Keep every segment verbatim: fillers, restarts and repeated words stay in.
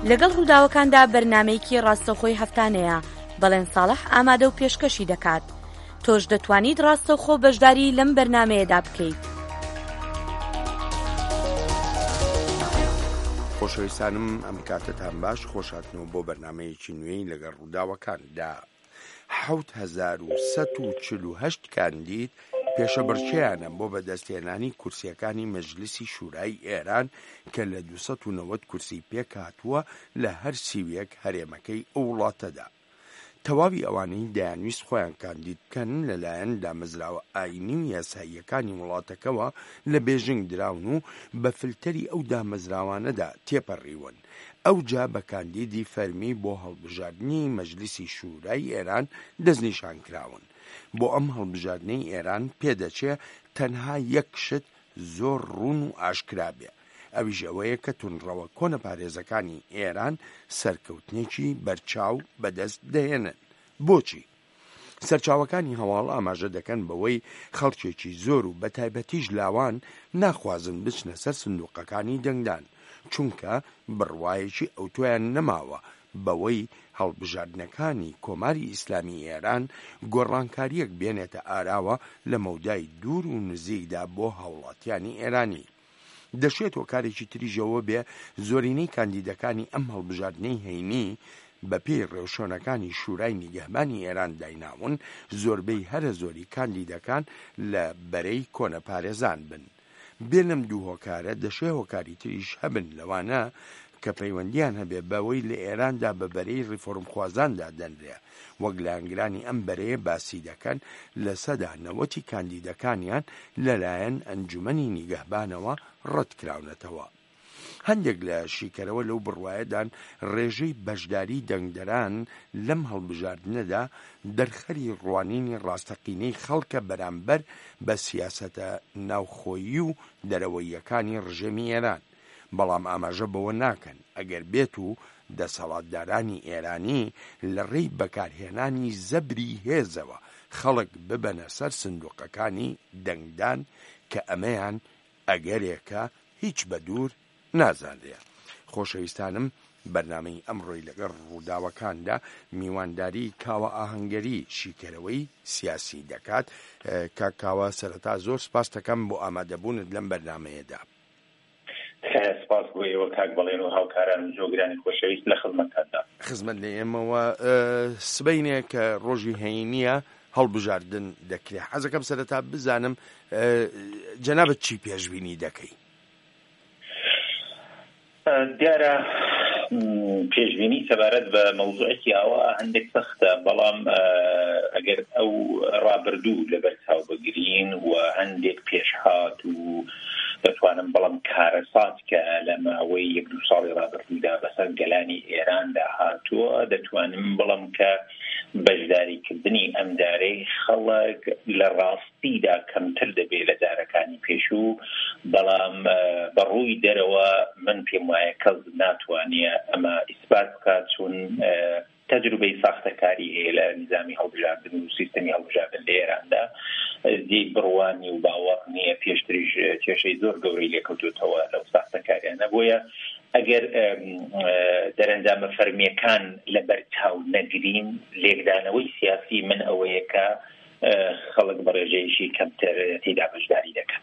لەگەڵ ڕووداوەکاندا بەرنامەیەکی ڕاستەوخۆی هەفتانەیە بەڵێن ساڵح ئامادە و پێشکەشی دەکات. تۆش دەتوانیت ڕاستەوخۆ بەشداری لەم بەرنامەیەدا بکەیت. خۆشەویستانم ئەم کاتتان باش، خۆشاتنەوە بۆ بەرنامەیەکی نوێی لەگەڵ ڕووداوەکاندا. حەوت هەزار و سەد و چل و هەشت کاندید پێشەبڕکێیانە بۆ بەدەستهێنانی کورسیەکانی مەجلیسی شورای ئێران کە لە دووسەد و نەوەد کورسی پێک هاتووە لە هەر سیویەک هەرێمەکەی ئەو وڵاتەدا. تەواوی ئەوانەی دەیانویست خۆیان کاندید بکەن لەلایەن دامەزراوە ئاینی و یاساییەکانی وڵاتەکەوە لە بێژنگ دراون و بە فلتەری ئەو دامەزراوانەدا تێپەڕیون. ئەو جا بە کاندیدی فەرمی بۆ هەڵبژاردننی مەجلیسی شورای ئێران دەستنیشان کراون. بۆ ئەم هەڵبژاردنەی ئێران پێدەچێ تەنها یەک شت زۆر ڕوون و ئاشکرا بێ، ئەویش ئەوەیە کە تونڕەوە کۆنەپارێزەکانی ئێران سەرکەوتنێکی بەرچاو بەدەست دەهێنن. بۆچی؟ سەرچاوەکانی هەواڵ ئاماژە دەکەن بەوەی خەڵکێکی زۆر و بەتایبەتیش لاوان ناخوازن بچنە سەر سندوقەکانی دەنگدان، چونکە بڕوایەکی ئەوتۆیان نەماوە بەوەی هەڵبژاردنەکانی کۆماری ئیسلامی ئێران گۆڕانکاریەک بێنێتە ئاراوە لە مەودای دوور و نزیکدا بۆ هاوڵاتیانی ئێرانی. دەشێت هۆکارێکی تریژەوە بێ زۆرینەی کاندیدەکانی ئەم هەڵبژاردنەی هەینی بەپێی ڕێوشۆنەکانی شورای نیگەهبانی ئێران دایناون، زۆربەی هەرە زۆری کاندیدەکان لە بەرەی کۆنەپارێزان بن. بێ لەم دوو هۆکارە دەشێ هۆکاری تریش هەبن لەوانە کە پەیوەندیان هەبێ بەوەی لە ئێراندا بە بەرەی ڕیفۆرمخوازاندا دەنرێ، وەک لایەنگرانی ئەم بەرەیە باسی دەکەن لە سەدا نەوەتی کاندیدەکانیان لەلایەن ئەنجومەنی نیگەهبانەوە ڕەت کراونەتەوە. هەندێک لە شیکەرەوە لەو بڕوایەدان ڕێژەی بەشداری دەنگدەران لەم هەڵبژاردنەدا دەرخەری ڕوانینی ڕاستەقینەی خەڵکە بەرامبەر بە سیاسەتە ناوخۆیی و دەرەوەییەکانی ڕژێمی ئێران. بەڵام ئاماژە بەوە ناکەن ئەگەر بێت و دەسەڵاتدارانی ئێرانی لە ڕێی بەکارهێنانی زەبری هێزەوە خەڵک ببەنە سەر سندوقەکانی دەنگدان کە ئەمەیان ئەگەرێکە هیچ بە دوور نازانرێ. خۆشەویستانم، بەرنامەی ئەمڕۆی لەگەڵ ڕووداوەکاندا میوانداری کاوە ئاهەنگەری شیکەرەوەی سیاسی دەکات. کە کاوە سەرەتا زۆر سپاس دەکەم بۆ ئامادەبوونت لەم بەرنامەیەدا. سپاس بۆیەوە کاک بەڵێن و هاوکاران جۆگرانی خۆشەویست لە خزمەتتاندا. خزمەت لە ئێمەوە سبەینێ کە ڕۆژی هەینیە هەڵبژاردن دەکرێت. حەزەکەم سەرەتا بزانم جەنابەت چی پێشبینی دەکەی؟ دیارە پێشبینی سەبارەت بە مەوزوعێکی ئەوە هەندێک سەختە، بەڵام ئەگەر ئەو ڕابردوو لەبەر چاو بگرین و هەندێک پێشهات و دەتوانم بەڵام کارەسات کە لە ماوەی یەک دوو ساڵی ڕابردوودا بەسەر گەلانی ئێراندا هاتووە، دەتوانم بەڵام کە بەشداریکردنی ئەمدارەی خەڵک لە ڕاستیدا کەمتر دەبێت لە دارەکانی پێشوو، بەڵام بەڕووی دەرەوە من پێم وایە کەس ناتوانێت ئەمە ئیسبات بکات، چون تەجروبەی ساختەکاری هەیە لە نظامی هەڵبژاردن و سیستەمی هەڵبژاردن لە ئێراندا. دی بڕوانی و باوەڕ نییە، پێشتریش کێشەی زۆر گەورەی لێکەوتوتەوە لەو ساختەکاریانە. بۆیە ئەگەر دەرەنجامە فەرمیەکان لەبەر چاو نەگرین، لێکدانەوەی سیاسی من ئەوەیە کە خەڵک بە ڕێژەیەشی کەمتر تێدا بەشداری دەکەن.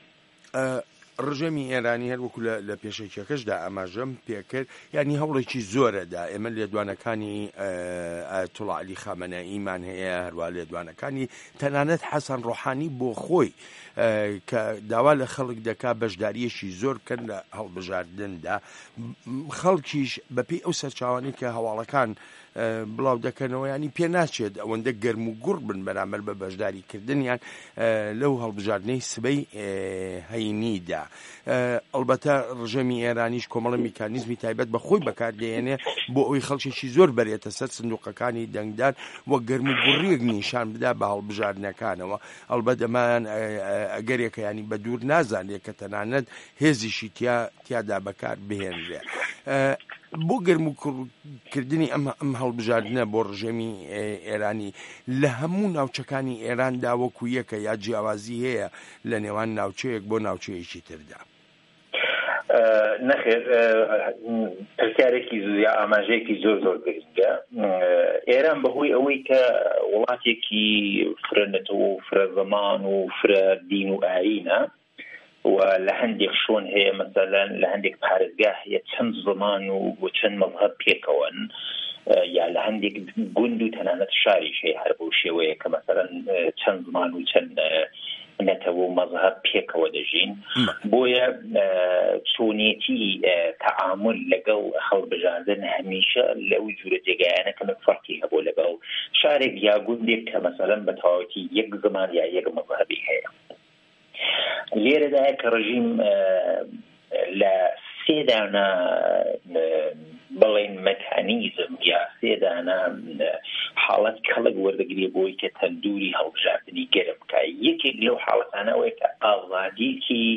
ڕژێمی ئێرانی هەروەکو لە پێشەکەشدا ئاماژەم پێکرد، یعنی هەوڵێکی زۆرەدا. ئێمە لێدوانەکانی ئایەتوڵا عەلی خامنەئیمان هەیە، هەروە لێدوانەکانی تەنانەت حەسەن ڕۆحانی بۆ خۆی کە داوا لە خەڵک دەکا بەشداریەشی زۆر بکەن لە هەڵبژاردندا. خەڵکیش بەپێی ئەو سەرچاوانی کە هەواڵەکان بڵاو دەکەنەوە، ینی پێ ناچێت ئەوەندە گەرم و گوڕ بن بەرامبەر بە بەشداریکردنیان لەو هەڵبژاردنەی سبەی هەینیدا. ئەلبەتە ڕژێمی ئێرانیش کۆمەڵە میکانیزمی تایبەت بە خۆی بەکاردێنێ بۆ ئەوەی خەڵکێکی زۆر بەرێتە سەر سندوقەکانی دەنگدان وە گەرم و گوڕیەک نیشان بدا بە هەڵبژاردنەکانەوە. ئەلبەت ئەمان ئەگەرێکە ینی بە دوور نازانێت کە تەنانەت هێزیشی تیادا بەکار بهێنرێ. بۆ گەرم و کوڕکردنی ئەم هەڵبژاردنە بۆ ڕژێمی ئێرانی لە هەموو ناوچەکانی ئێراندا وەکو یەکە یا جیاوازی هەیە لە نێوان ناوچەیەک بۆ ناوچەیەکی تردا؟ نەخێر پرسیارێکی یا ئاماژەیەکی زۆر زۆر گرنگە. ئێران بەهۆی ئەوەی کە وڵاتێکی فرەنەتەوە و فرە زەمان و فرە دین و ئایینە و لە هەندێک شۆن هەیە مەسەلەن لە هەندێک پارێزگاه هەیە چەند زەمان و چەند مەذهەب پێکەوەن یا لە هەندێک گوند و تەنانەت شاریش هەیە هەر بەو شێوەیە کە مەسەلەن چەند زمان و چەند نەتەوە و مەذهەب پێکەوە دەژین. بۆیە چۆنیەتی تەعامل لەگەڵ هەڵبژاردن هەمیشە لەو جورە جێگایانە کە فەرقی هەبوو لەگەڵ شارێک یا گوندێک کە مەسەلەن بە تەواوەتی یەک زمان یا یەک مەذهەبی هەیە. لێرەدایە کە ڕژیم لە سێدانە بڵێن مەکانیزم یا سێدانە حاڵەت کەڵک وەردەگرێ بۆی کە تەندوری هەڵبژاردننی گەرم بکە. یەکێک لەو حاڵەتانەوەی کە ئازادیکی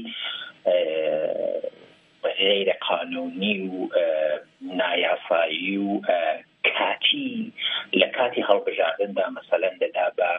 غیرە قانونی و نایاسایی و کاتی لە کاتی هەڵبژاردندا مەسەلەن دەدا بە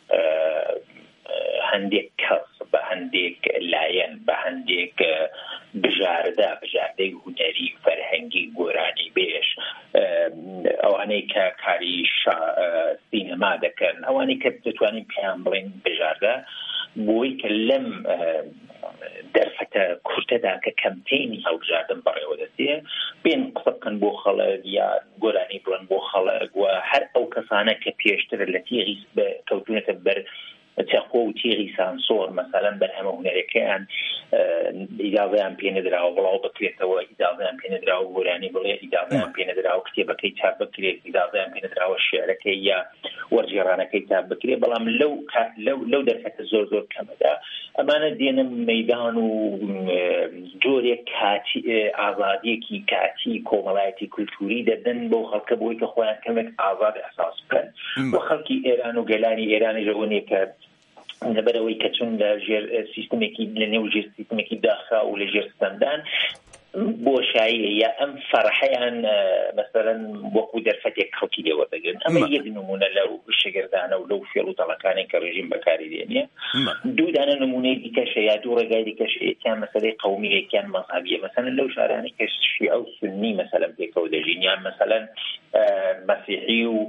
هەندێک کەس بە هەندێک لایەن بە هەندێک بژاردە بژاردەی هونەری فەرهەنگی گۆرانی بێش ئەوانەی کە کاری سینەما دەکەن ئەوانەی کە دەتوانین پێیان بڵێن بژاردە بۆی کە لەم دەرفەتە کورتەدا کە کەمپێنی هەڵبژاردن بەڕێوە دەستێ بێن قسە بکەن بۆ خەڵک یا گۆرانی بڵێن بۆ خەڵک و هەر ئەو کەسانە کە پێشتر لە تێغی کەوتونەتە بەر تەخۆ و تێغی سانسۆر مەسەلەن بەرهەمە هونەرەکەیان ئیجازەیان پێ نەدراوە بڵاو بکرێتەوە، ئیجازەیان پێ نەدراوە گۆرانی بڵێ، ئیجازەیان پێ نەدراوە کتێبەکەی چاپ بکرێت، ئیجازەیان پێ نەدراوە شێعرەکەی یا وەرجێڕانەکەی چاپ بکرێت. بەڵام لەو لەو دەرفەتە زۆر زۆر کەمەدا ئەمانە دێنە مەیدان و جۆرێک کاتی ئازادیەکی کاتی کۆمەڵایەتی کولتوری دەدەن بۆ خەڵکە بۆی کە خۆیان کەمێک ئازاد ئەحساس بکەن. بۆ خەڵکی ئێران و گەلانی ئێرانی ژەوەنێ کە لەبەرەوەی کە چون لە ژێر سیستمێکی لە نێو ژێر سیستمێکی داخا و لە ژێر ستەمدان بۆشایی یا ئەم فەرحەیان مەسەلەن وەکو دەرفەتێک خەڵکی لێوەردەگرن. ئەمە یەک نمونە لەو شەگردانە و لەو فێڵ و تەڵەکانێک کە ڕێژیم بەکاری دێنێ. دوو دانە نمونەی دیکەشە یا دوو ڕێگای دیکەش یەکیان مەسەلەی قەومی یەکیان مەذهەبیە. مەسەلەن لەو شارانەی کە شیعە و سونی مەسەلەن پێکەوە دەژین یان مەسەلەن مەسیحی و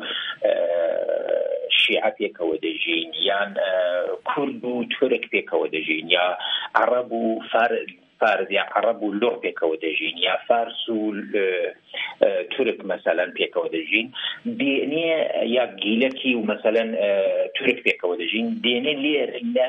شیعە پێکەوە دەژین یان کورد و تورک پێکەوە دەژین یا عەرەب و فارس فارس یا عەرەب و لۆڕ پێکەوە دەژین یا فارس و تورک مەسەلەن پێکەوە دەژین دێنێ یا گیلەکی و مەسەلەن تورک پێکەوە دەژین دێنێ لێر لە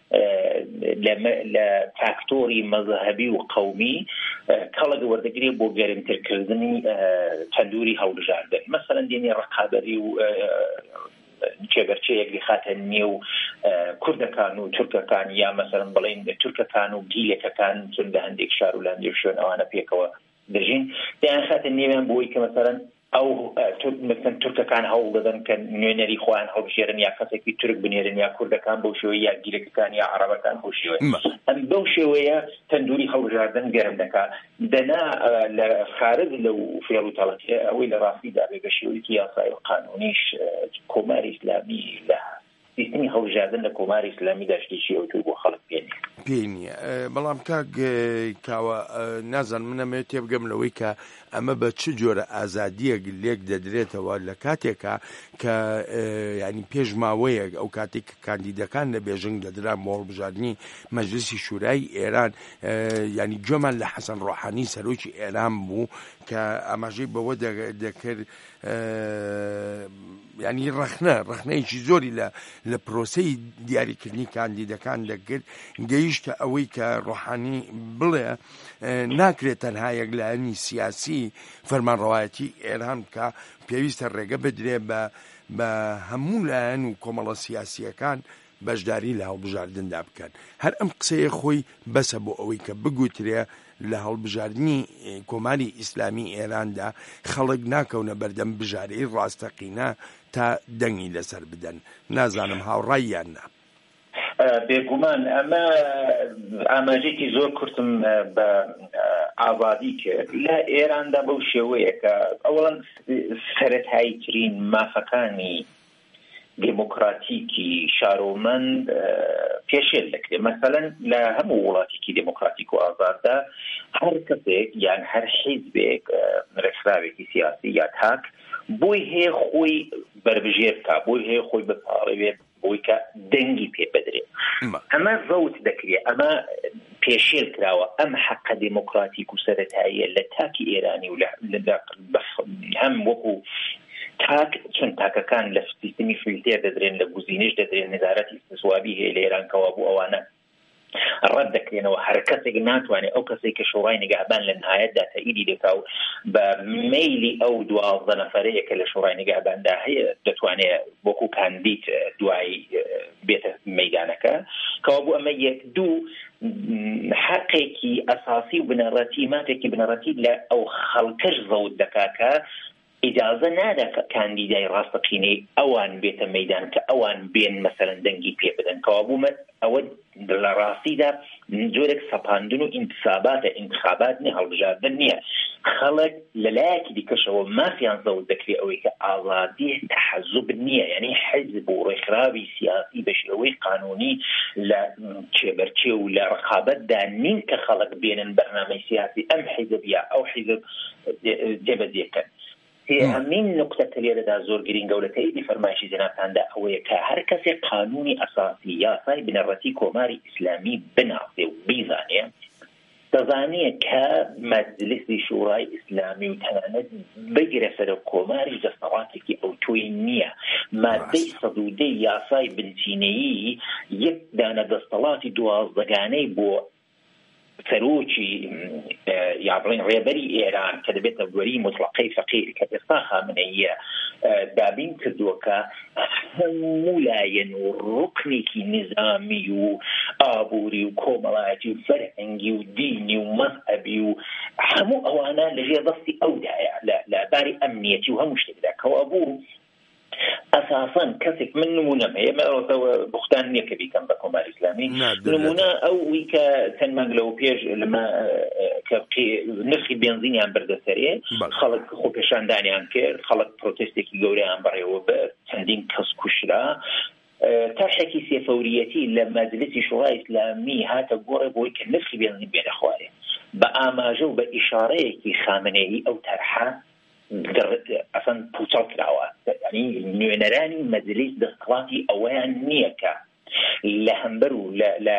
لە فاکتۆری مەذهەبی و قەومی کەڵک وەردەگرێ بۆ گەرمترکردنی تەندوری هەڵبژاردن. مەسەلەن دێنێ ڕەقابەری و جێبەرچەیەک خاتە نێو کوردەکان و تورکەکان یا مەسەلەن بڵێن تورکەکان و گیلەکەکان چون لە هەندێک شار و لە هەندێک شوێن ئەوانە پێکەوە دەژین دەیان خاتە نێویان بۆی کە مەسەلەن ئەو مثلا تورکەکان هەوڵ دەدەن کە نوێنەری خۆیان هەڵبژێرن یا کەسێکی تورک بنێرن یا کوردەکان بەو شێوەیە یا گیلەکەکان یا عەرەبەکان بەو شێوەیە. ئەم بەو شێوەیە تەندوری هەڵبژاردن گەرم دەکات. دەنا لە خارج لەو فێڵ و تەڵەکێ ئەوەی لە ڕاستیدا بێ بە شێوەیەکی یاسایی و قانونیش کۆماری ئیسلامی لە سیستمی هەڵبژاردن لە کۆماری ئیسلامی داشتێکی ئەوتوی بۆ خەڵک پێ نییە. پێی نییە. بەڵام کاک کاوە نازانم منەمەوێت تێبگەم لەوەی کە ئەمە بە چ جۆرە ئازادیەک لێک دەدرێتەوە لە کاتێکە کە ینی پێش ماوەیەک ئەو کاتێک کاندیدەکان لە بێژنگ دەدرا بۆ هەڵبژاردننی مەجلیسی شورای ئێران ینی گوێمان لە حەسەن ڕۆحانی سەرۆکی ئێران بوو کە ئاماژەی بەوە دەکرد ینی ڕەخنە ڕەخنەیەکی زۆری لە لە پرۆسەی دیاریکردنی کاندیدەکان دەکرد گەیشتە ئەوەی کە ڕۆحانی بڵێ ناکرێت تەنها یەکلایەنی سیاسی فەرمانڕەوایەتی ئێران بکە پێویستە ڕێگە بدرێ بە بە هەموو لایەن و کۆمەڵە سیاسیەکان بەشداری لە هەڵبژاردندا بکەن. هەر ئەم قسەیە خۆی بەسە بۆ ئەوەی کە بگوترێ لە هەڵبژاردننی کۆماری ئیسلامی ئێراندا خەڵک ناکەونە بەردەم بژارەی ڕاستەقینە تا دەنگی لەسەر بدەن. نازانم هاوڕای یان نا. بێگومان ئەمە ئاماژێکی زۆر کورتم بە ئازادی کرد لە ئێراندا بەو شێوەیە کە ئەوڵەن سەرەتاییترین مافەکانی ديموکراتیکی شارۆمەند پێشێل دەکرێت. مەسەلەن لە هەموو وڵاتێکی ديموکراتیک و ئازاددا هەر کەسێک یان هەر حیزبێک ڕێکخراوێکی سیاسی یا تاک بۆی هەیە خۆی بربژێر بکە، بۆی هەیە خۆی بپاڕێوێت، بۆی کە دەنگی پێ بدرێت. ئەمە ڤەوت دەکرێت، ئەمە پێشێل کراوە. ئەم حەقە ديموکراتیک و سەرەتاییە لە تاکی ئێرانی و هەم وەکو تاک چون تاکەکان لە سیستمی فیلتێر دەدرێن، لە گوزینش دەدرێن، نظارەتی استثوابی هەیە لە ئێران کەوا بوو ئەوانە ڕەت دەکرێنەوە. هەر کەسێک ناتوانێت ئەو کەسێک کە شۆڕای نگهبان لە نهایەتدا تەئیدی دەکا و بە مەیلی ئەو دوازدە نەفەرەیە کە لە شۆڕای نگهباندا هەیە دەتوانێت وەکو کاندید دوای بێتە مەیدانەکە، کەوا بوو ئەمە یەک دوو حەقێکی ئەساسی و بنەڕەتی ماتێکی بنەڕەتی لە ئەو خەڵکەش زەوت دەکا کە ئیجازە نادا کە کاندیدای ڕاستەقینەی ئەوان بێتە مەیدان کە ئەوان بێن مەسەلەن دەنگی پێ بدەن. کەوا بوومە ئەوە لە ڕاستیدا جۆرێک سەپاندن و ئینتخاباتە، ئینتخابات نیە، هەڵبژاردن نییە. خەڵک لە لایەکی دیکەشەوە مافیان زەوت دەکرێت ئەوەی کە ئازادی تەحەزوب نییە، یعنی حیزب و ڕێکخراوی سیاسی بە شێوەی قانونی لە چێبەرچێ و لە ڕقابەتدا نین کە خەڵک بێنن بەرنامەی سیاسی ئەم حیزب یا ئەو حیزب جێبەجێکەن. همین نقطه کلیردا زۆر گرینگە و لە تاییدی فەرمایشی جەنابتاندا ئەوەیە کە هەر کەسێک قانونی ئەساسی یاسای بنەڕەتی کۆماری ئیسلامی بناسێ و بیزانێ، دەزانێت کە مەجلیسی شورای ئیسلامی و تەنانەت بگرە سەر کۆماریش دەسەڵاتێکی ئەو تۆی نییە. مادەی سەد و دەی یاسای بنچینەیی یەک دانە دەسەڵاتی دوازدەگانەی بۆ سەرۆکی یا بڵێن ڕێبەری ئێران کە دەبێتە وەری مطلقەی فەقیر کە ئێستا خامنەییە دابین کردووە کە هەموو لایەن و ڕوکنێکی نظامی و ئابووری و کۆمەڵایەتی و فەرهەنگی و دینی و مەذهەبی و هەموو ئەوانە لەژێر دەستی ئەودایە لە باری ئەمنیەتی و هەموو شتێکدا کەوا بوو ئەساساً کەسێک من نمونەم هەیە بختان نییە کە بیکەم بە کۆماری ئیسلامی نمونە ئەوی کە چەند مانگ لەو پێش لەمە کە نرخی بێنزینیان بردەسەرێ خەڵک خۆپێشاندانیان کرد، خەڵک پرۆتێستێکی گەورەیان بەڕێوە بە چەندین کەس کوشرا، تاحێکی سێفەوریەتی لە مەجلیسی شورای ئیسلامی هاتە گۆڕێ بۆی کە نرخی بێنزین بێنە خوارێ بە ئاماژە و بە ئیشارەیەکی خامنەیی ئەو تەرحە ئەسان پوچەڵ کراوە. ینی نوێنەرانی مەجلیس دەسەڵاتی ئەوەیان نییە کە لە هەمبەر و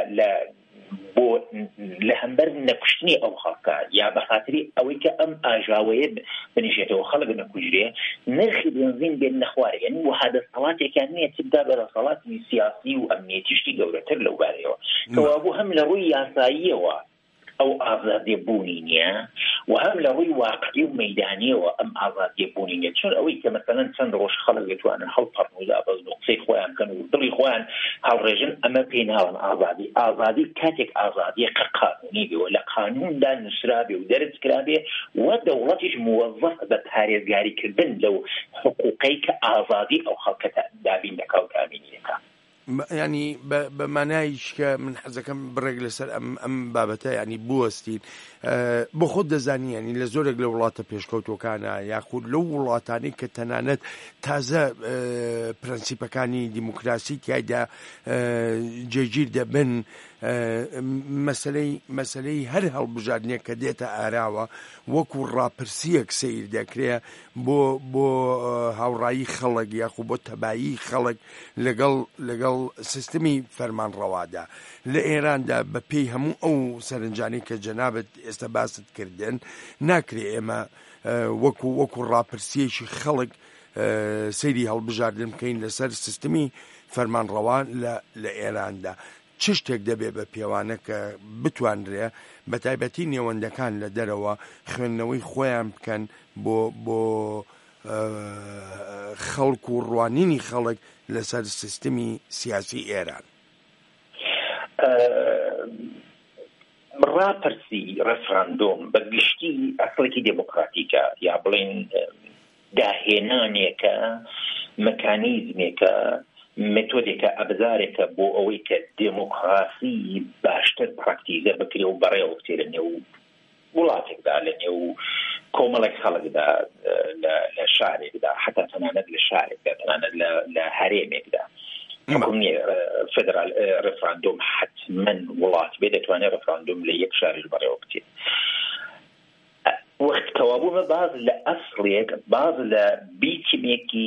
بۆ لە هەمبەر نەکوشتنی ئەو خەڵکە یا بە خاتری ئەوەی کە ئەم ئاژاوەیە بنیشێتەوە خەڵک نەکوژرێ نرخی بێنزین بێن نەخوارێ. یعنی وها دەسەڵاتێکیان نییە چ بدا بە دەسەڵاتی سیاسی و ئەمنیەتیشتی گەورەتر لەو بارەیەوە کەوا بوو هەم لە ڕووی یاساییەوە ئەو ئازادی بوونی نییە و هەم لە ڕووی واقعی و مەیدانیەوە ئەم ئازادی بوونی نییە. چون ئەوەی کە مەسەلەن چەند ڕۆژ خەڵک دەتوانن هەڵپەڕن و دابەزن و قسەی خۆیان بکەن و دڵی خۆیان هەڵڕێژن، ئەمە پێی ناڵن ئازادی. ئازادی کاتێک ئازادیە کە قانونی بێ و لە قانوندا نووسرابێ و دەرج کرابێ و دەوڵەتیش موەظەف بە پارێزگاریکردن لەو حقوقەی کە ئازادی ئەو خەڵکە دابین دەکا و تامینی دەکا. ینی بە مانایش کە من حەزەکەم بڕێک لەسەر ئەم بابەتە ینی بوەستین بۆ خۆت دەزانی ینی لە زۆرێک لە وڵاتە پێشکەوتۆکانە یاخود لەو وڵاتانەی کە تەنانەت تازە پرەنسیپەکانی دیموکراسی تایدا جێگیر دەبن مەسەلەی مەسەلەی هەر هەڵبژاردنێک کە دێتە ئاراوە وەکو ڕاپرسیەک سیر دەکرێت بۆ بۆ هاوڕایی خەڵک یاخود بۆ تەبایی خەڵک لەگەڵ لەگەڵ سیستمی فەرمانڕەوادا. لە ئێراندا بە پێی هەموو ئەو سەرنجانی کە جەنابەت ئێستا باست کردن ناکرێ ئێمە وەکو وەکو ڕاپرسیەکی خەڵک سەیری هەڵبژاردن بکەین لەسەر سیستمی فەرمانڕەوا لە ئێراندا. چ شتێک دەبێ بە پێوانە کە بتوانرێ بە تایبەتی نێوەندەکان لە دەرەوە خوێندنەوەی خۆیان بکەن بۆ بۆ خەڵک و ڕوانینی خەڵک لەسەر سیستمی سیاسی ئێران؟ ڕاپرسی ڕەفراندۆم بە گشتی ئەسڵێکی دێمۆکراتیکە یا بڵێن داهێنانێکە مەکانیزمێکە مێتۆدێکە ئەبزارێکە بۆ ئەوەی کە دێمۆکراسی باشتر پراکتیزە بکرێ و بەڕێوە بچێرە نێو وڵاتێکدا لە نێو کۆمەڵێک خەڵکدا لە شارێکدا حتا تەنانەت لە شارێکدا تەنانەت لە هەرێمێکدا حکومنی فدرال ڕفراندۆم حتمما وڵات بێ دەتوانێت ڕفراندۆم لە یەک شاریش بەڕێوە بچێت. وەخت کەوابوومە باز لە ئەسڵێک باز لە بیتمێکی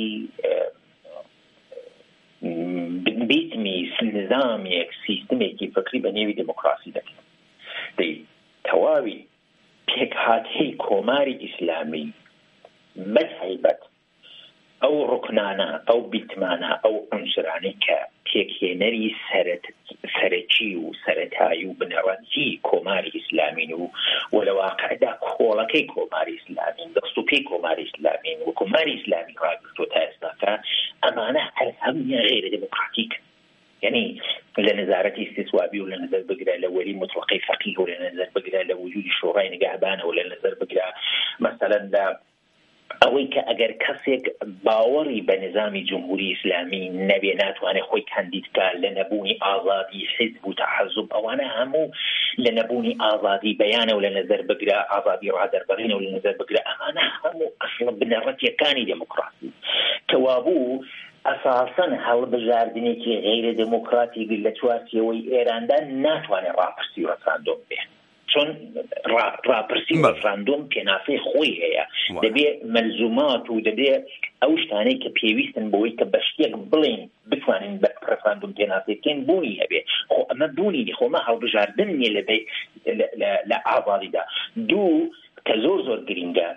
بیتمی نظامێک سیستمێکی فکری بە نێوی دموکراسی دەکەن دەی تەواوی پێک هاتهەی کۆماری ئیسلامی بەتایبەت ئەو ڕوکنانە ئەو بیتمانە ئەو عنصرانەی کە تێکهێنەری سەرەکی و سەرەتایی و بنەڕەتی کۆماری ئیسلامین و وە لە واقعدا کۆڵەکەی کۆماری ئیسلامین دەستوپێی کۆماری ئیسلامین و کۆماری ئیسلامی ڕاگرتووە تا ئێستاکە ئەمانە هەر هەموویان غیرە دموکراتیکن. یعنی لە نظارەتی استیسوابی و لە نظر بگرە لە وەلی مطلقی فەقیه و لە نظر بگرە لە وجودی شورای نگهبانە و لە نظر بگرە مثلا لە ئەوەی کە ئەگەر کەسێک باوەڕی بە نظامی جمهوری ئیسلامی نەبێ ناتوانێت خۆی کاندیدکە لە نەبوونی ئازادی حزب و تەحەزب ئەوانە هەموو لە نەبوونی ئازادی بەیانە و لە نظر بگرە ئازادی ڕادەربڕینە و لە نظر بگرە ئەمانە هەموو ئەسڵ بنەڕەتیەکانی دموکراسی کەوابوو ئەساسەن هەڵبژاردنێکی غیرە دموکراتیک لە چوارچێوەی ئێراندا ناتوانێت ڕاپرسی و ڕەفراندۆم بێت چون راپرسی و ڕەفراندۆم پێناسەی خۆی هەیە دەبێ مەلزومات و دەبێ ئەو شتانەی کە پێویستن بۆی کە بە شتێک بڵێن بتوانین بە ڕەفراندۆم پێناسەکەین بوونی هەبێ خۆ ئەمە بوونی خۆمە هەڵبژاردن نیە لەبێ لە ئازادیدا دوو کە زۆر زۆر گرینگە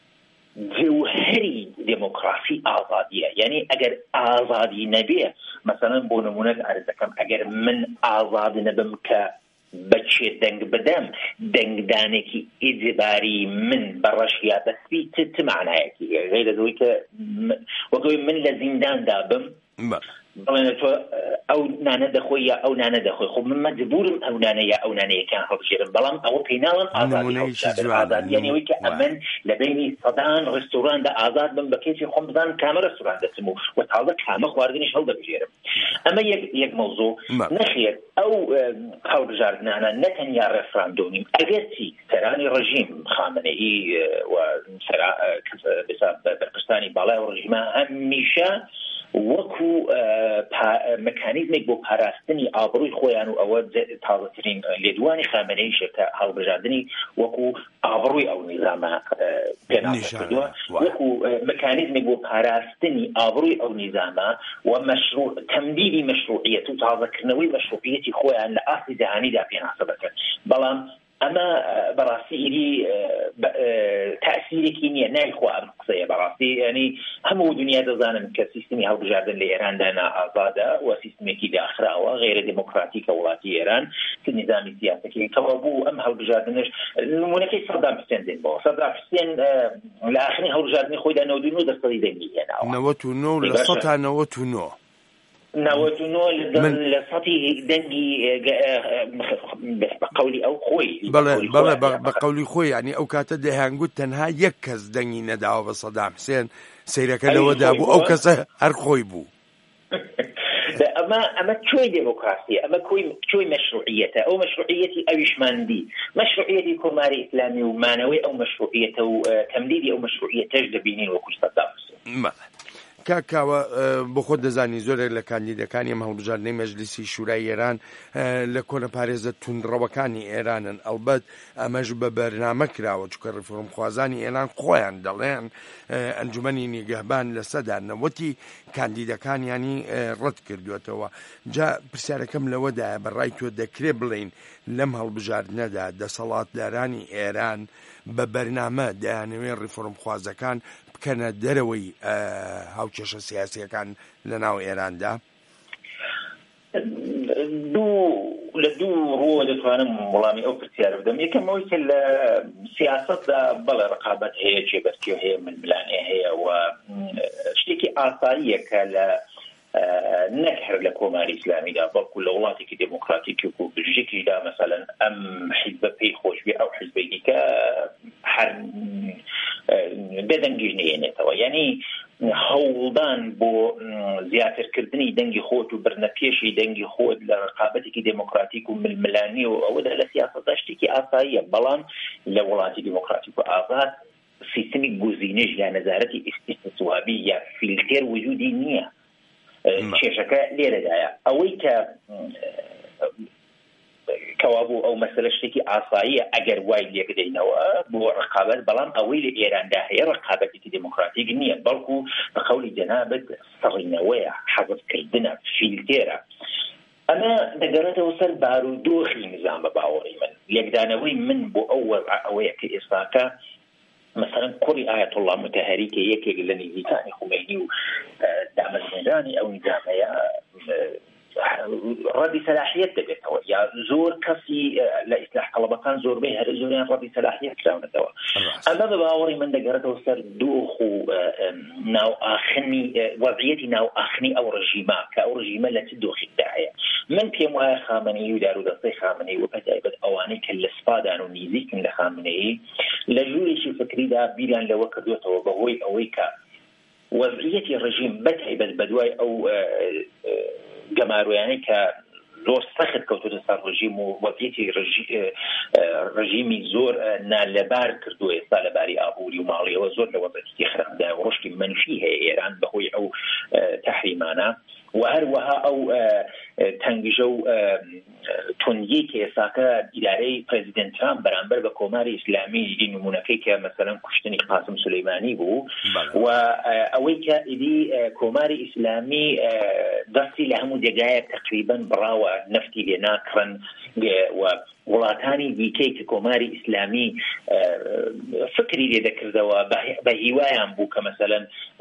جوهری دموکراسی ئازادیە. یعنی ئەگەر ئازادی نەبێ مثلا بۆ نمونەت عەرز دەکەم ئەگەر من ئازاد نەبم کە بەچێ دەنگ بدەم دەنگدانێکی ئیجباری من بەڕەشیا دەستی چ معنایەکی غیرە دەوەی کە وەکەوەی من لە زینداندا بم بڵێنە تۆ ئەو نانە دەخۆی یا ئەو نانە دەخۆی خۆ من مەجبورم ئەو نانە یا ئەو نانەیەکان هەڵبژێرم بەڵام ئەوە پێی ناڵم ئازاد یعنی ئەوەی کە ئەمن لە بینی سەدان ڕێستۆراندا ئازاد بم بە کێچی خۆم بزانم کامە ڕێستۆران دەچم و تازە کامە خواردنیش هەڵدەبژێرم. ئەمە یەک مەوزوع نەخێر ئەو هەڵبژاردنانە نەتەنیا ڕێفراندۆمین ئەگەرچی سەرانی ڕژیم خامنەئی و بەرپرسانی باڵای ڕژیمە هەمیشە وەکو مەکانیزمێک بۆ پاراستنی ئابڕووی خۆیان و ئەوە تازەترین لێدوانی خامنەییشە کە هەڵبژاردننی وەکو ئابڕووی ئەو نیزامە پێناسەکردووە وەکو مەکانیزمێک بۆ پاراستنی ئابڕووی ئەو نیزامە و مەشروع تەمدیدی مەشروعیەت و تازەکردنەوەی مەشروعیەتی خۆیان لە ئاستی جەهانیدا پێناسە بکەن. بەڵام ئەمە بەڕاستی ئیدی تەئسیرێکی نییە نایخوا ئەم قسەیە بەڕاستی ینی هەموو دنیا دەزانن کە سیستمی هەڵبژاردن لە ئێراندا نائازادە و سیستمێکی داخراوە غیرە دموکراتیکە وڵاتی ئێران کە نظامی سیاسەتی کەوا بوو ئەم هەڵبژاردنش نمونەکەی سەدام حوسێن دێن بەوە سەدام حوسێن لە ئاخری هەڵبژاردنی خۆیدا نەوەت و نۆ دەسەڵی دەنگی هێناوە نەوەت و نۆ لە سەد تا نەوەت و نۆ نەوەت و نۆ لە سەدی دەنگی بە قەولی ئەو خۆی بەڵێ بەڵێ بە قەولی خۆی ینی ئەو کاتە دەیهانگوت تەنها یەک کەس دەنگی نەداوە بە سەدام حوسێن سەیرەکە لەوەدا بوو ئەو کەسە هەر خۆی بوو. ئەمە ئەمە کوێی دموکراسی ئەمە کوێی مەشروعیەتە ئەو مەشروعیەتی ئەویشماندی مەشروعیەتی کۆماری ئیسلامی و مانەوەی ئەو مەشروعیەتە و تەمدیدی ئەو مەشروعیەتەش دەبینین وەکو سەدام حوسێن. کاکاوە بۆ خۆ دەزانی زۆرێک لە کاندیدەکانی ئەم هەڵبژاردنەی مەجلیسی شورای ئێران لە کۆنە پارێزە توندڕەوەکانی ئێرانن ئەلبەت ئەمەش بە بەرنامە کراوە چونکە ڕیفۆرمخوازانی ئێران خۆیان دەڵێن ئەنجومەنی نیگەهبان لە سەدا نەوەتی کاندیدەکانیانی ڕەت کردوێتەوە. جا پرسیارەکەم لەوەدایە بەڕای تۆ دەکرێت بڵێن لەم هەڵبژاردنەدا دەسەڵاتدارانی ئێران بە بەرنامە دەیانەوێت ڕیفۆرمخوازەکان بکەنە دەرەوەی هاوکێشە سیاسیەکان لە ناو ئێراندا؟ دوو لە دوو ڕۆ دەتوانم وەڵامی ئەو پرسیارە بدەم. یەکەمەوەی کە لە سیاسەتدا بەڵێ ڕقابەت هەیە جێبەرجێ هەیە ململانێ هەیە و شتێکی ئاساییە کە لە نەک هەر لە کۆماری ئیسلامیدا بەڵکو لە وڵاتێکی دموکراتیکی و بژێکیدا مەسەلەن ئەم حیزبە پێی خۆش بێ ئەو حیزبەی دیکە هەر بێدەنگیش نێنێتەوە. یعنی هەوڵدان بۆ زیاترکردنی دەنگی خۆت و برنەپێشی دەنگی خۆت لە ڕقابەتێکی دموکراتیک و ململانی و ئەوەدا لە سیاسەتدا شتێکی ئاساییە. بەڵام لە وڵاتی دموکراتیک و ئازاد سیستمی گزینش یا نەزارەتی ئیستیسوابی یا فیلتر وجودی نییە. کێشەکە لێرەدایە ئەوەی کە کەوابوو ئەو مەسەلە شتێکی ئاساییە ئەگەر وای لێبدەینەوە بۆ ڕقابەت، بەڵام ئەوەی لە ئێراندا هەیە ڕقابەتێکی دموکراتیک نییە، بەڵکو بە قەولی جەنابەت سەڕینەوەیە، حەزفکردنە، فیلتێرە. ئەمە دەگەڕێتەوە سەر بارودۆخی نظام بە باوەڕی من. لێکدانەوەی من بۆ ئەو ئەوەیە کە ئێستاکە مثلا کوڕی ئایەت الله متەهەری کە یەکێک لە نزیکانی خومینی و دامەزێنرانی ئەو نظامەیە ڕەدی سەلاحیەت دەبێتەوە، یا زۆر کەسی لە ئیسلاح طەڵەبەکان زۆربەی هەر زۆریان ڕەدی سەلاحیەت کراونەتەوە. ئەمە بە باوەڕی من دەگەڕێتەوە سەر دۆخ و ناوئاخنی وەضعیەتی ناوئاخنی ئەو ڕژیمە کە ئەو ڕژیمە لە چ دۆخێکدا هەیە. من پێم وایە خامنەیی و دارودەستەی خامنەیی و بەتایبەت ئەوانەی کە لە سپادان و نزیکن لە خامنەیی لە ژوورێکی فکریدا بیران لەوە کردوێتەوە بەهۆی ئەوەی کە وەضعیەتی ڕژیم بەتایبەت بەدوای ئەو گەمارویانەی کە زۆر سەخت کەوتوتە سەر ڕژیم و وەضعیەتی ڕژیمی زۆر نالەبار کردووە ئێستا لەباری ئابووری و ماڵیەوە زۆر لە وەضعیەتی خراپدا و ڕشتی منفی هەیە ئێران بەهۆی ئەو تەحریمانە، و هەروەها ئەو تەنگژە و توندیی کە ئێستاکە ئیدارەی پرێزیدنت ترامپ بەرامبەر بە کۆماری ئیسلامی دیدی نمونەکەی کە مەسەلەن کوشتنی قاسم سولەیمانی بوو، و ئەوەی کە ئیدی کۆماری ئیسلامی دەستی لە هەموو جێگایە تقریبا بڕاوە نفتی لێ ناکڕن، و وڵاتانی دیکەی کە کۆماری ئیسلامی فکری لێ دەکردەوە بە هیوایان بوو کە مەسەلەن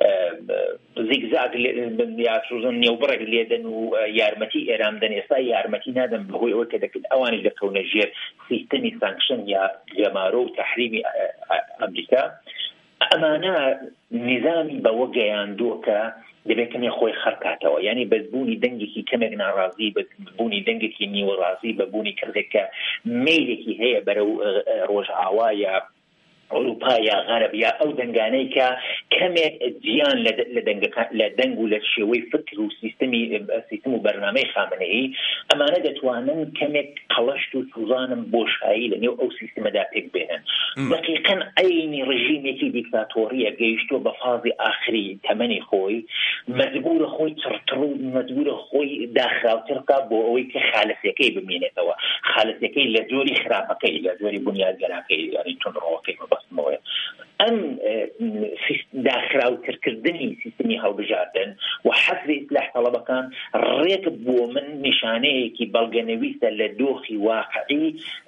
زیگزاگ یاچوزن نێوبڕێک لێدەن و یارمەتی ئێران دەن، ئێستا یارمەتی نادەن بەهۆی ئەوە کە دەکرد ئەوانی دەکەونە ژێر سیستەمی سانکشن یا گەمارۆ و تەحریمی ئەمریکا. ئەمانە نظامی بەوە گەیاندووە کە دەبێت کەمێ خۆی خەرکاتەوە، یعنی بەبوونی دەنگێکی کەمێک ناڕازی، بەبوونی دەنگێکی نیوەڕازی، بەبوونی کردێک کە میلێکی هەیە بەرەو ڕۆژئاوا یا ئەوروپا یا غەرب یا ئەو دەنگانەی کە کەمێک جیان لە دەنگ و لە شێوەی فکر و سیستمی سیستم و بەرنامەی خامنەیی، ئەمانە دەتوانن کەمێک قەڵەشت و سوزانم بۆشایی لە نێو ئەو سیستمەدا پێک بێنن. دقیقاً ئەینی ڕژیمێکی دیکتاتۆریە گەیشتووە بە فازی ئاخری تەمەنی خۆی، مەجبورە خۆی چڕتڕ و مەجبورە خۆی داخراوتر کا بۆ ئەوەی کە خالسەکەی بمێنێتەوە، خالسەکەی لە جۆری خراپەکەی، لە جۆری بنیادگەراکەی، یعنی تونڕەوەکەی بەستمەوەیە. ئەم داخراوترکردنی سیستمی هەڵبژاردن و حەزری ئیسلاح طەڵەبەکان ڕێک بۆ من نیشانەیەکی بەڵگەنەویستە لە دۆخی واقعی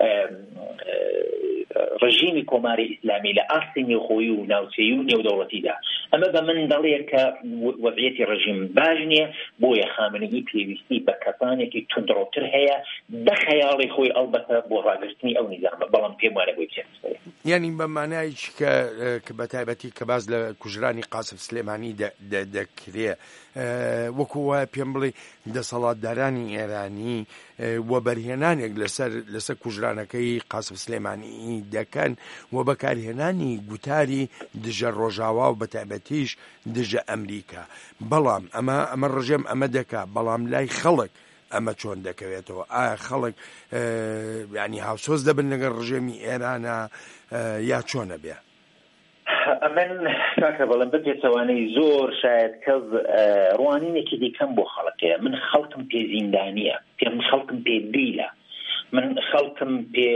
ڕژیمی کۆماری ئیسلامی لە ئاستی نێوخۆیی و ناوچەیی و نێودەوڵەتیدا. ئەمە بە من دەڵێت کە وەضعیەتی ڕژیم باش نییە، بۆیە خامنەیی پێویستی بە کەسانێکی توندڕۆتر هەیە بە خەیاڵی خۆی ئەڵبەتە بۆ ڕاگررتنی ئەو نظامە، بەڵام پێم وانە بۆی چێت. یعنی بە مانایکی کە کە بە تایبەتی کە باز لە کوژرانی قاسم سلێمانی دەکرێ، وەکو وایە پێم بڵێ دەسەڵاتدارانی ئێرانی وە بەرهێنانێک لەسەر لەسەر کوژرانەکەی قاسم سلێمانی دەکەن و بەکارهێنانی گوتاری دژە ڕۆژاوا و بە تایبەتیش دژە ئەمریکا. بەڵام ئەمە ئەمە ڕژێم ئەمە دەکا، بەڵام لای خەڵک ئەمە چۆن دەکەوێتەوە؟ ئایا خەڵک ینی هاوسۆز دەبن لەگەڵ ڕژێمی ئێرانە یا چۆنە بێ؟ من کاکە بەڵم بپێچەوانەی زۆر شاید کەس ڕوانینێکی دیکەم بۆ خەڵکەیە. من خەڵکم پێ زیندانیە، پێم خەڵکم پێ دیلە، من خەڵکم پێ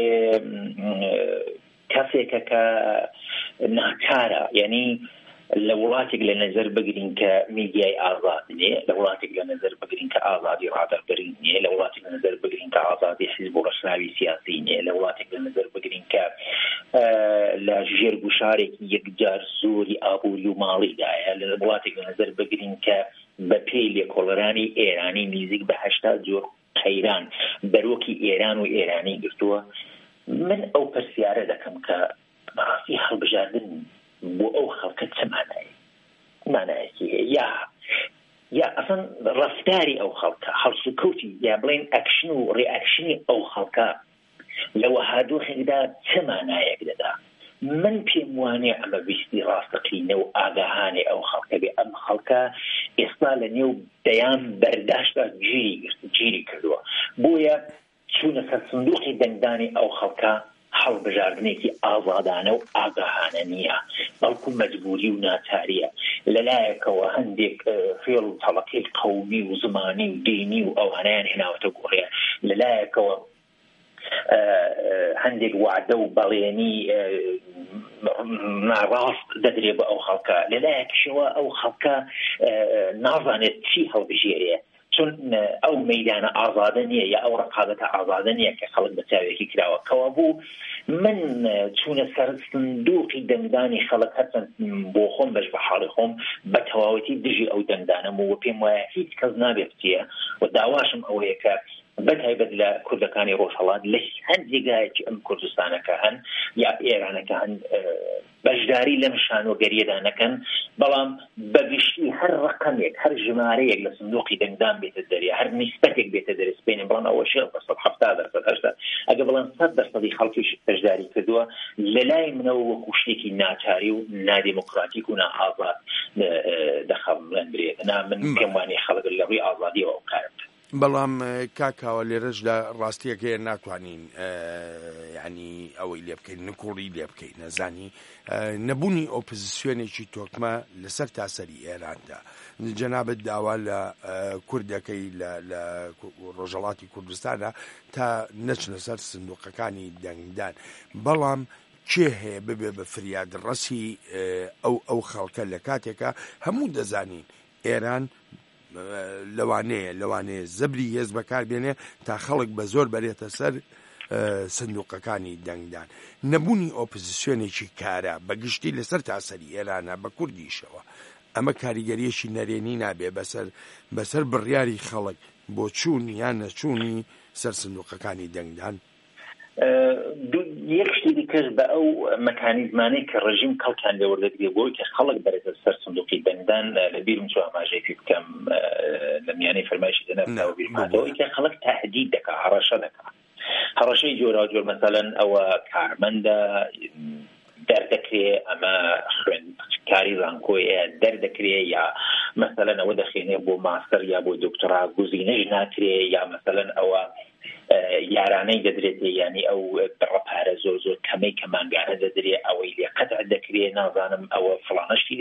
کەسێکە کە ناکارە. یعنی لە وڵاتێک لە نەزەر بگرین کە میدیای ئازاد نیە، لە وڵاتێک لە نەزەر بگرین کە ئازادی ڕادەربەری نیە، لە وڵاتێک لە نەزەر بگرین کە ئازادی حیزب و ڕەشناوی سیاسی نیە، لە وڵاتێک لە نەزەر بگرین کە لە ژێرگوشارێکی یەکجار زۆری ئابووری و ماڵیدایە، لە وڵاتێک لە نەزەر بگرین کە بە پێی لێکۆڵەرانی ئێرانی نزیک بە هەشتا جۆر قەیران بەرۆکی ئێران و ئێرانی گرتووە. من ئەو پرسیارە دەکەم کە بەڕاستی هەڵبژاردن بۆ ئەو خەڵکە چه مانایە؟ مانایەکی یا یا ئەسەن ڕەفتاری ئەو خەڵکە، هەڵسوکەوتی یا بڵێن ئەکشن و ڕێئەکشنی ئەو خەڵکە لەوە هادووخێکدا چه مانایەک دەدا؟ من پێم وانێ ئەمە ویستی ڕاستەقینە و ئاگاهانێ ئەو خەڵکە بێ. ئەم خەڵکە ئێستا لە نێو دەیان بەرداشتا گیری گیری کردووە، بۆیە چوونە سەر سندوقی دەنگدانی ئەو خەڵکە هەڵبژاردنێکی ئازادانە و ئاگاهانە نییە، بەڵکو مەجبوری و ناچاریە. لەلایەکەوە هەندێک فێڵ و تەڵەقەی قەومی و زمانی و دینی و ئەوانەیان هێناوەتە گۆڕەیە، لەلایەکەوە هەندێک وعدە و بەڵێنی ناڕاست دەدرێ بە ئەو خەڵکە، لەلایەکشەوە ئەو خەڵکە نازانێت چی هەڵبژێرێ، چون ئەو مەیدانە ئازادە نییە یا ئەو ڕقابەتە ئازادە نییە کە خەڵک بە چاوێکی کراوە. کەوا بوو من چوونە سەر سندوقی دەنگدانی خەڵک هەرچەند بۆ خۆم بەش بە حاڵی خۆم بە تەواوەتی دژی ئەو دەنگدانم و پێم وایە هیچ کەس نابێت بچێ و داواشم ئەوەیە کە بەتایبەت لە کوردەکانی ڕۆژهەڵات لە هەندێکایەکی ئەم کوردستانەکە هەن یا ئێرانەکە هەن بەشداری لەم شانۆگەریەدا نەکەن، بەڵام بەگشتی هەر ڕقەمێک هەر ژمارەیەک لە سندوقی دەنگدان بێتە دەرێ، هەر نیسبەتێک بێتە دەرێ سپێنێ، بەڵام ئەوە شێڵ دەسەد هەفتا دەرسەد هەشتا ئەگە بەڵام سەد دەرسەدی خەڵکیش بەشداری کردووە، لەلای منەوە وەکو شتێکی ناچاری و نادیموکراتیک و نائازاد دەخەڵێن برێت. نا من پێم وانێ خەڵک لە ڕووی ئازادیەوە ئەو کارە. بەڵام کاکاوە لێرەشدا ڕاستیەکەیە ناتوانین ینی ئەوەی لێ بکەین نکوڕی لێ بکەین، نەزانی نەبوونی ئۆپۆزیسیۆنێکی تۆکمە لەسەر تاسەری ئێراندا. جەنابەت داوا لە کوردەکەی لە ڕۆژهەڵاتی کوردستانە تا نەچنە سەر سندوقەکانی دەنگدان، بەڵام کێ هەیە ببێ بە فریاد ڕەسی ئەو ئەو خەڵکە لە کاتێکە هەموو دەزانین ئێران لەوانەیە لەوانەیە زەبری هێز بەکاربێنێ تا خەڵک بە زۆر بەرێتە سەر سندوقەکانی دەنگدان. نەبوونی ئۆپۆزیسیۆنێکی کارە بەگشتی لەسەر تاسەری ئێرانە بە کوردیشەوە، ئەمە کاریگەریەکی نەرێنی نابێ بەسەر بەسەر بڕیاری خەڵک بۆ چوون یان نەچوونی سەر سندوقەکانی دەنگدان. یەک شتی کەس بە ئەو مەکانیزمانەی کە ڕژیم کەڵکیان لێوەردەگرێ بۆی کە خەڵک بەرێتە سەر سندوقی دەنگدان، لە بیرم چوە ئاماژەی پێ بکەم لە میانەی فەرمایشی دەنەوە بیرماتەوەی کە خەڵک تهدید دەکات، هەڕەشە دەکات. هەڕەشەی جۆرا جۆر مەسەلەن ئەوە کارمەندە دەردەکرێ، ئەمە خوێندکاری ڕانکۆیە دەردەکرێ، یا مەسەلەن ئەوە دەخێنێ بۆ ماستەر یا بۆ دکتۆرا گوزینەش ناکرێ، یا مەسەلەن ئەوە یارانەی دەدرێت، ینی ئەو بڕەپارە زۆر زۆر کەمەی کە مانگانە دەدرێت ئەوەی لێ قەتع دەکرێت، نازانم ئەوە فڵانەشتی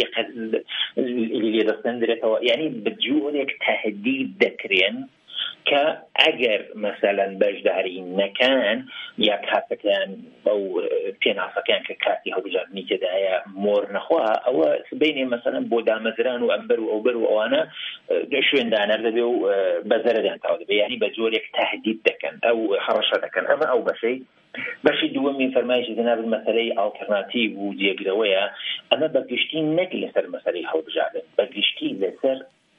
لێ دەستێنرێتەوە، ینی بجۆرێک تهدید دەکرێن کە ئەگەر مەسەلەن بەشداری نەکەن یا کاتەکەیان ئەو پێناسەکەیان کە کاتی هەڵبژاردننی تێدایە مۆر نەخوا، ئەوە بینێ مەسەلەن بۆ دامەزران و ئەمبەر و ئەوبەر و ئەوانە شوێندانەر دەبێ و بەزەرەدان تاو دەبێ، ینی بە جۆرێک تهدید دەکەن، ئەو هەڕەشە دەکەن. ئەمە ئەو بەشەی بەشی دووەمی فەرمایشی جەناب مەسەلەی ئالتەرناتیڤ و جێگرەوەیە، ئەمە بەگشتی نەک لەسەر مەسەلەی هەڵبژاردن، بەگشتی لەسەر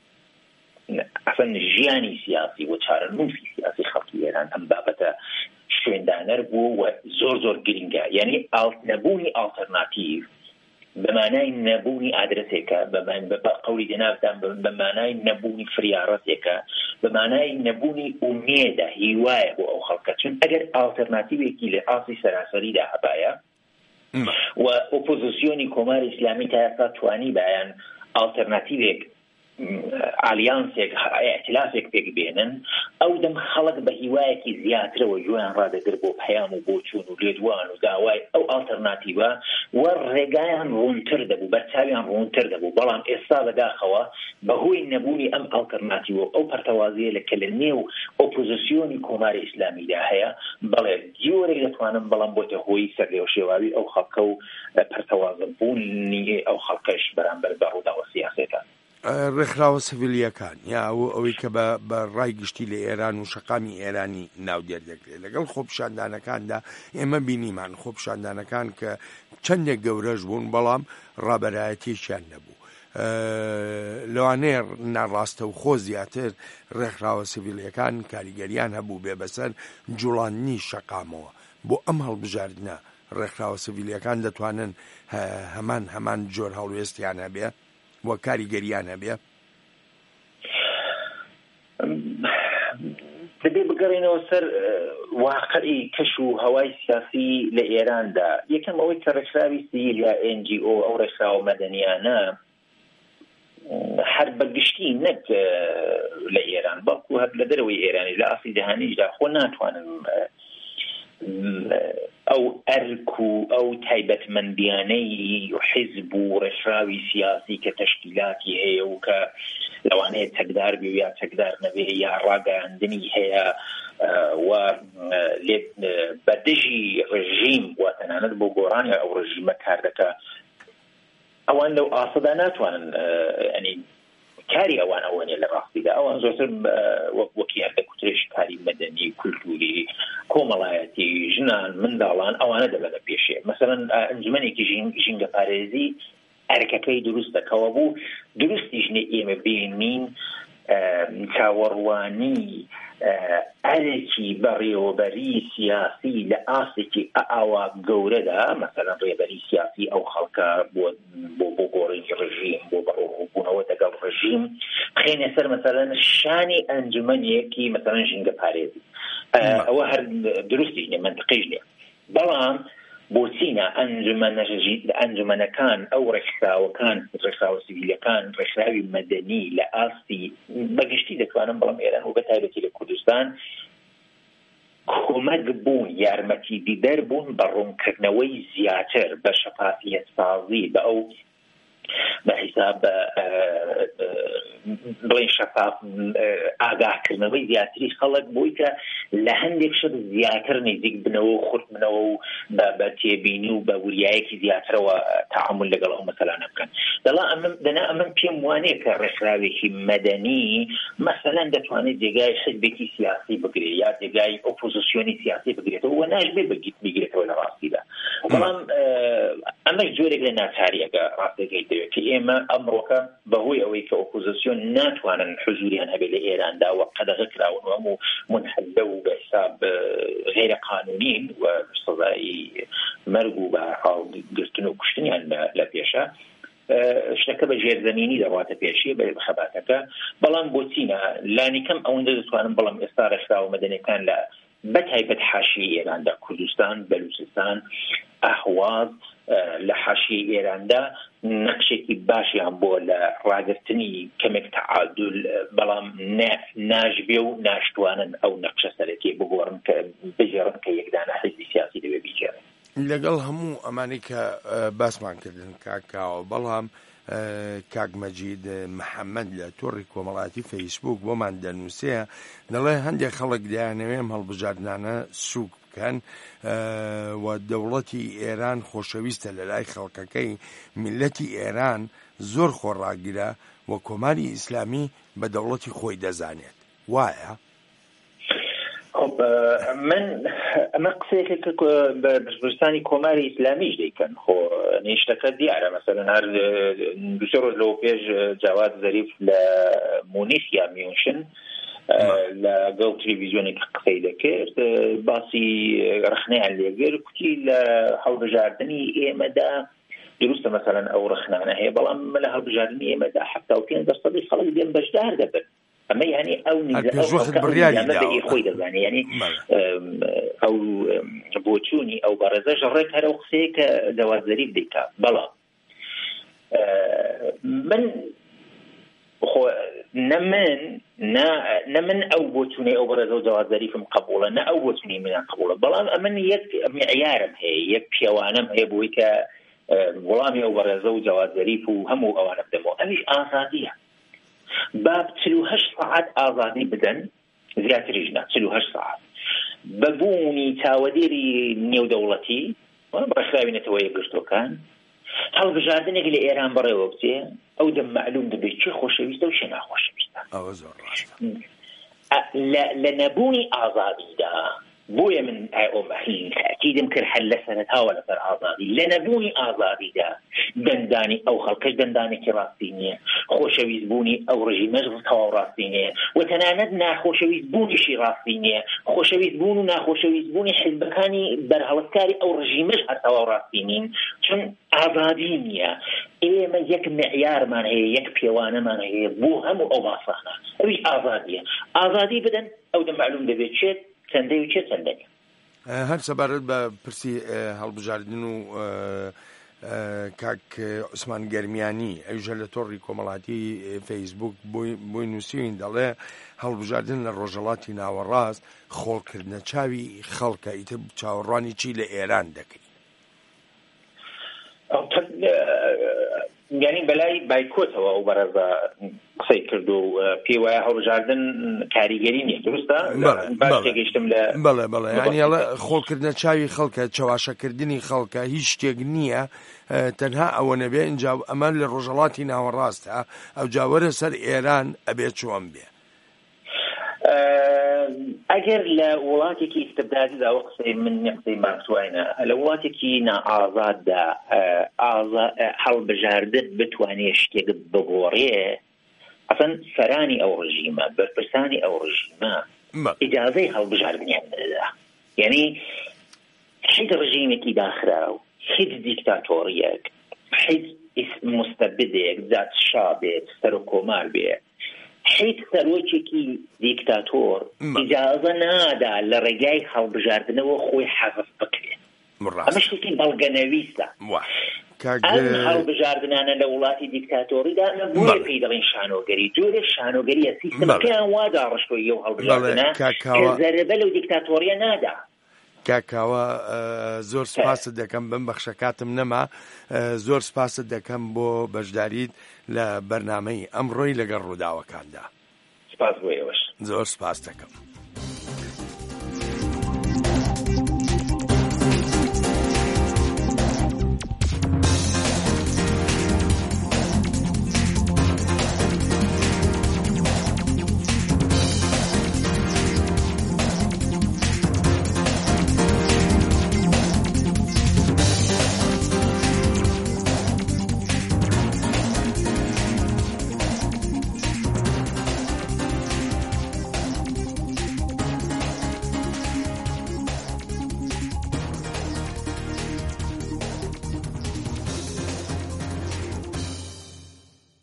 ئەفەن ژیانی سیاسی و چارەنووسی سیاسی خەڵکی ئێران ئەم بابەتە شوێندانەر بوو و زۆر زۆر گرنگە. یعنی نەبوونی ئالتەرناتیڤ بەمانای نەبوونی ئادرسێکە، بە قەولی جەنابتان بەمانای نەبوونی فریارەتێکە، بەمانای نەبوونی ئومێدە، هیوایە بۆ ئەو خەڵکە. چون ئەگەر ئالتەرناتیڤێکی لە ئاسی سەراسەریدا هەبایە و ئۆپۆزیسیۆنی کۆماری ئیسلامی تا ئێستا توانی بایان ئالتەرناتیڤێک ئالیانسێک ئەتلافێک پێک بێنن، ئەو دەم خەڵک بە هیوایەکی زیاترەوە گوێیان ڕادەگر بۆ پەیام و بۆ چوون و لێدوان و داوای ئەو ئالتەرناتیڤە و ڕێگایان ڕوونتر دەبوو، بەرچاویان ڕوونتر دەبوو. بەڵام ئێستا بەداخەوە بەهۆی نەبوونی ئەم ئالتەرناتیڤە ئەو پەرتەوازیە لە کە لە نێو ئۆپۆزیسیۆنی کۆماری ئیسلامیدا هەیە، بەڵێ جۆرێک دەتوانم بەڵام بۆتە هۆی سەرلێوشێواوی ئەو خەڵکە و پەرتەوازە بوونی ئەو خەڵکەش بەرامبەر بە ڕووداوە سیاسەکان. ڕێکخراوە سڤیلیەکان یا ئەوەی کە بە ڕای گشتی لە ئێران و شەقامی ئێرانی ناودێر دەکرێت لەگەڵ خۆپیشاندانەکاندا ئێمە بینیمان خۆپیشاندانەکان کە چەندێک گەورەش بوون بەڵام ڕابەرایەتیشیان نەبوو. لەوانەیە ناڕاستە و خۆ زیاتر ڕێکخراوە سڤیلیەکان کاریگەریان هەبوو بێ بەسەر جوڵاندنی شەقامەوە. بۆ ئەم هەڵبژاردنە ڕێکخراوە سڤیلیەکان دەتوانن هەمان هەمان جۆر هەڵوێستیان هەبێ وە کاریگەریان هەبێ؟ دەبێ بگەڕێنەوە سەر واقعی کەش و هەوای سیاسی لە ئێراندا. یەکەم ئەوەی کە ڕێکخراوی سیڤیل یا ئێن جی ئۆ ئەو ڕێکخراوە مەدەنیانە هەر بەگشتی نەک لە ئێران بەڵکو هەر لە دەرەوەی ئێرانی لە ئاسی جەهانیشدا خۆ ناتوانن ئەو ئەرک و ئەو تایبەتمەندیانەی حیزب و ڕێکخراوی سیاسی کە تەشکیلاتی هەیە و کە لەوانەیە چەکدار بێ یا چەکدار نەبێ یا ڕاگەیاندنی هەیە و بەدژی ڕژیم و تەنانەت بۆ گۆڕانی ئەو ڕژیمە کار دەکات، ئەوان لەو ئاسەدا ناتوانن ئەنی کاری ئەوان ئەوەنێ لە ڕاستیدا ئەوان زۆرتر وەکی هەردە کوترێش کاری مەدەنی کولتوری کۆمەڵایەتی ژنان منداڵان ئەوانە دەبەنە پێشێ. مەسەڵەن ئەنجومەنێکی ژینگە پارێزی ئەرکەکەی دروست دەکەوە بوو دروستی ژنێ ئێمە بینین چاوەڕوانی ئەرێکی بەڕێوەبەری سیاسی لە ئاسێکی ئاوا گەورەدا، مەسەڵەن ڕێبەری سیاسی ئەو خەڵکە بۆ بۆ گۆڕینی ڕژیم بۆ بەڕێوەبوونەوە دەگەڵ ڕژیم خێنە سەر مەسەڵەن شانی ئەنجومەنێکی مەسەڵەن ژینگە پارێزی، ئەوە هەر درستی نیە منطقیش نیە. بەڵام بۆچینە ئەنجومەنەکان ئەو ڕێکخراوەکان ڕێکخراوە سیڤیلەکان ڕێکخراوی مەدەنی لە ئاستی بەگشتی دەتوانم بەڵام ئێران و بەتایبەتی لە کوردستان کۆمەک بوون یارمەتی دیدەر بوون بە ڕوونکردنەوەی زیاتر بە شەفافیەت سازی بە ئەو بە حیساب بڵێن شەفاف ئاگاهکردنەوەی زیاتری خەڵک بووی کە لە هەندێک شت زیاتر نزیک بنەوە و خورد بنەوە و بە تێبینی و بە وریایەکی زیاترەوە تعامل لەگەڵ ئەو مەسەلانە بکەن. دەنا ئەمن پێم وانەیە کە ڕێکخراوێکی مەدەنی مەسەلەن دەتوانێت جێگای حیزبێکی سیاسی بگرێت یا جێگای ئۆپۆزیسیۆنی سیاسی بگرێتەوە و ناژبێ بگرێتەوە لە ڕاستیدا. بەڵام ئەمەش جۆرێک لە ناچاریەکە ڕاستەکەی دەوێت کە ئێمە ئەمڕۆکە بەهۆی ئەوەی کە ئۆپۆزیسیۆن ناتوانن حضوریان هەبێ لە ئێراندا و قەدەغە کراون و هەموو منحەدە و بە حساب غیرە قانونین و سزای مەرگ و بە حاڵ گرتن و کوشتنیان لە پێشە شتەکە بە ژێرزەمینی دەڕاتە پێشیە بە خەباتەکە. بەڵام بۆچینە لانیکەم ئەوەندە دەتوانم بەڵام ئێستا ڕێکخراوە مەدەنیەکان لە بەتایبەت حاشیە ئێراندا کوردستان بەلوچستان ئەهواز لە حاشیە ئێراندا نەقشێکی باشیان بۆ لە ڕاگرتنی کەمێک تەعادل بەڵام ناژبێ و ناشتوانن ئەو نەقشە سەرەکی بگۆڕن کە بژێڕن کە یەکدانە حیزبی سیاسی دەوێ بیجێڕن. لەگەڵ هەموو ئەمانەی کە باسمان کردن کاکاوە، بەڵام کاک مەجید محەممەد لە تۆڕی کۆمەڵاتی فەیسبوک بۆمان دەنووسێ دەڵێ هەندێک خەڵک دایانەوێم هەڵبژاردنانە سووک بکەن و دەوڵەتی ئێران خۆشەویستە لە لای خەڵکەکەی میلەتی ئێران زۆر خۆڕاگیرە و کۆماری ئیسلامی بە دەوڵەتی خۆی دەزانێت. وایە؟ من ئەمە قسەیەکە بە بەرزستانی کۆماری ئیسلامیش دەیکەن خۆ نیشتەکە دیارە. مەسەلەن هەر دوسێ ڕۆژ لەوە پێش جاواد زەریف لە مونیخ یا میونشن لە گەڵ تەلەڤیزیۆنێک قسەی دەکرد باسی ڕخنەیان لێگر کوتی لە هەڵبژاردننی ئێمەدا دروستە مەسەلەن ئەو ڕخنانە هەیە بەڵام لە هەڵبژاردننی ئێمەدا حەفتا و پێنج دەسەدی خەڵک دێن بەشدار دەبن. ئەمە یعنی ئەو نزەی خۆی دەزانێت یعنی ئەو بۆچوونی ئەو بەڕێزە ژەڕێک هەر ئەو قسەیە کە جاواد زەریف دەیکات. بەڵام من خۆ نە من نە من ئەو بۆچوونەی ئەو بەڕێزە و جاواد زەریفم قبوڵە نە ئەو بۆچوونی منیان قبوڵە، بەڵام ئەمن یەک معیارم هەیە یەک پیاوانم هەیە بۆی کە وەڵامی ئەو بەڕێزە و جاواد زەریف و هەموو ئەوانە بدەمەوە. ئەمیش ئازادیە. باب چل و هەشت ساعت ئازادی بدەن زیاتریش نا چل و هەشت ساعت بەبوونی چاوەدێری نێودەوڵەتی بەڕێکخراوێنێتەوە یەکگرتوەکان هەڵبژاردنێک لە ئێران بەڕێوە بچێ ئەو دەم معلوم دەبێت چی خۆشەویستە و چی ناخۆشەویستە. لە نەبوونی ئازادیدا بۆیە من تاکیدم کرد هەر لە سەرەتاوە لەسەر ئازادی لە نەبوونی ئازادیدا دەندانی ئەو خەڵکەش دەندانێکی ڕاستی نییە، خۆشەویست بوونی ئەو ڕژیمەش تەواو ڕاستی نییە و تەنانەت ناخۆشەویست بوونیشی ڕاستی نییە، خۆشەویست بوون و ناخۆشەویست بوونی حیزبەکانی بەرهەڵەتکاری ئەو ڕژیمەش هەر تەواو ڕاستی نین چون ئازادی نییە. ئێمە یەک معیارمان هەیە یەک پێوانەمان هەیە بۆ هەموو ئەو باسانە ئەوی ئازادیە. ئازادی بدەن ئەو دە معلوم دەبێت چێت چەندەی و چێت چەندەنی. هەر سەبارەت بە پرسی هەڵبژاردن و کاک عوسمان گەرمیانی ئەوژە لە تۆڕی کۆمەڵاتی فەیسبوک بۆی نووسین دەڵێ هەڵبژاردن لە ڕۆژهەڵاتی ناوەڕاست خۆڵکردنە چاوی خەڵکە ئیتر چاوەڕوانی چی لە ئێران دەکەین. یعنی بەلای بایکۆتەوە ئەو بەرەزە قسەی کرد و پێی وایە هەڵبژاردن کاریگەری نییە، دروستە؟ باش تێگەیشتم لە بەڵێ بەڵێ یانیڵە خۆڵکردنە چاوی خەڵکە چاواشەکردنی خەڵکە هیچ شتێک نییە، تەنها ئەوە نەبێ ئینجا ئەمە لە ڕۆژهەڵاتی ناوەڕاستە ئەو جاوەرە سەر ئێران ئەبێت چۆن بێ. ئەگەر لە وڵاتێکی ئیستبدادیدا ئەوە قسەی من قسەی مارکسواینە، لە وڵاتێکی نائازاددا هەڵبژاردن بتوانێت شتێک بگۆڕێ، ئەسەن سەرانی ئەو ڕژیمە بەرپرسانی ئەو ڕژیمە ئیجازەی هەڵبژاردنیان بدەدا. یعنی هیچ ڕژیمێکی داخراو، هیچ دیکتاتۆریەک، هیچ مستەبدێک دادشا بێت، سەر و کۆمار بێت، هیچ سەرۆکێکی دیکتاتۆر ئیجازە نادا لە ڕێگای هەڵبژاردنەوە خۆی حەزف بکرێت. ئەمە شتێکی بەڵگەنەویستە. ئەم هەڵبژاردنانە لە وڵاتی دیکتاتۆریدا بۆیە پێی دەڵێن شانۆگەری، جۆرە شانۆگەریە سیستەمەکەیان وادا ڕشتۆیە و هەڵبژاردنە کە زەرەبە لەو دیکتاتۆریە نادا. کاکاوە زۆر سپاست دەکەم بم بەخشە کاتم نەما، زۆر سپاست دەکەم بۆ بەشداریت لە بەرنامەی ئەمڕۆی لەگەڵ ڕووداوەکاندا. سپاس بۆ ئێوەش. زۆر سپاس دەکەم.